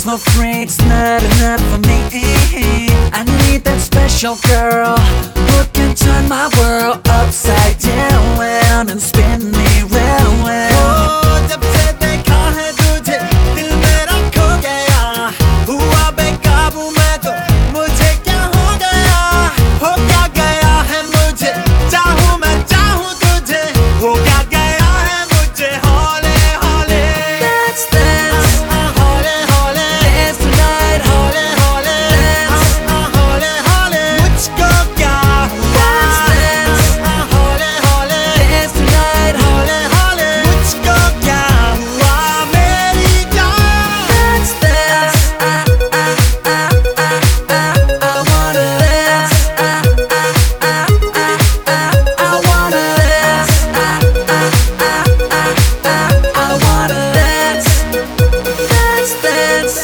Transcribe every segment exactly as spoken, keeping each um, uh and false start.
for free, it's not enough for me. I need that special girl who can turn my world upside down and spin me round. ओ जब से देखा है तुझे दिल मेरा खो गया, हुआ बेकाबू मैं तो मुझे क्या हो गया, हो क्या गया है मुझे, चाहूँ मैं चाहूँ तुझे, हो क्या गया है मुझे, हौले हौले Let's dance, हौले हौले dance tonight, हौले हौले हौले हौले मुझको क्या हुआ, dance, हौले हौले dance tonight, हौले हौले मुझको क्या हुआ मेरी जान। let's dance. I, I, I, I, I, I wanna dance. I, I, I, I, I, I wanna dance. I, I, I, I, I, I wanna dance. Let's dance.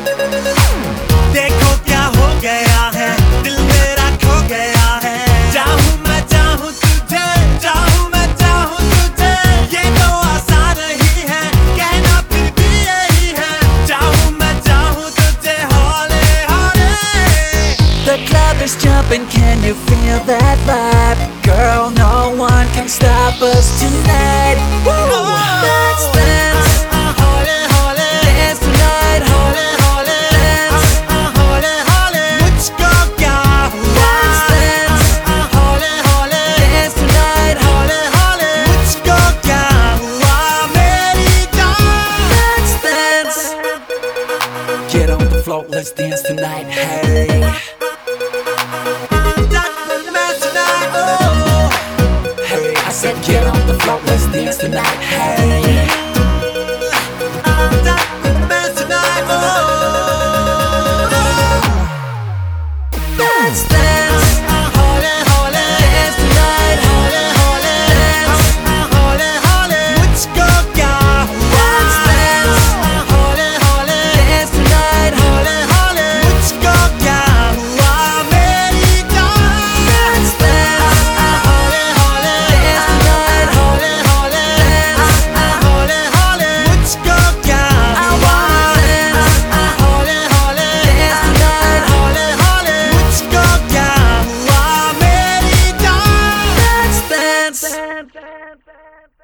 देखो क्या हो गया है, दिल मेरा खो गया है, चाहूँ मैं चाहूँ तुझे, चाहूँ मैं चाहूँ तुझे, ये तो आसान नहीं है, कहना फिर भी यही है, चाहूँ मैं चाहूँ तुझे, हौले हौले The club is jumping, can you feel that vibe? Girl, no one can stop us tonight. Woo! Let's dance, हौले हौले dance tonight, हौले हौले dance. हौले हौले मुझको क्या हुआ, Let's dance, हौले हौले dance tonight, हौले हौले मुझको क्या हुआ मेरी जान। let's dance. Get on the floor, let's dance tonight, hey. Hey, I said get on the floor, let's dance tonight, hey. Let's dance, dance tonight, dance. Let's dance, dance tonight, let's dance, dance, dance, dance.